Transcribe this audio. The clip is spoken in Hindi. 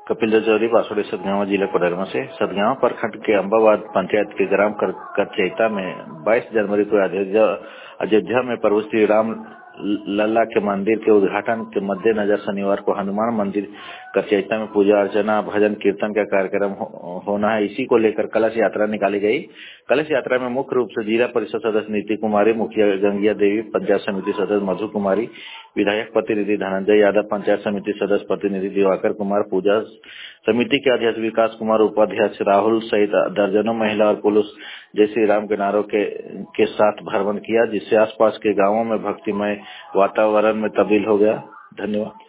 कपिल चौधरी बासुड़ी सतगावा जिला कोडरमा से। सतगावा प्रखंड के अम्बाबाद पंचायत के ग्राम करचैता में 22 जनवरी को अयोध्या में प्रभु श्री राम लल्ला के मंदिर के उद्घाटन के मद्देनजर शनिवार को हनुमान मंदिर करचैता में पूजा अर्चना भजन कीर्तन का कार्यक्रम होना है। इसी को लेकर कलश यात्रा निकाली गई। कलश यात्रा में मुख्य रूप से जिला परिषद सदस्य नीति कुमारी, मुखिया गंगिया देवी, पंचायत समिति सदस्य मधु कुमारी, विधायक प्रतिनिधि धनंजय यादव, पंचायत समिति सदस्य प्रतिनिधि दिवाकर कुमार, पूजा समिति के अध्यक्ष विकास कुमार, उपाध्यक्ष राहुल सहित दर्जनों महिला और पुरुष जय श्री राम के नारों के साथ भ्रमण किया, जिससे आसपास के गांवों में भक्तिमय वातावरण में तब्दील हो गया। धन्यवाद।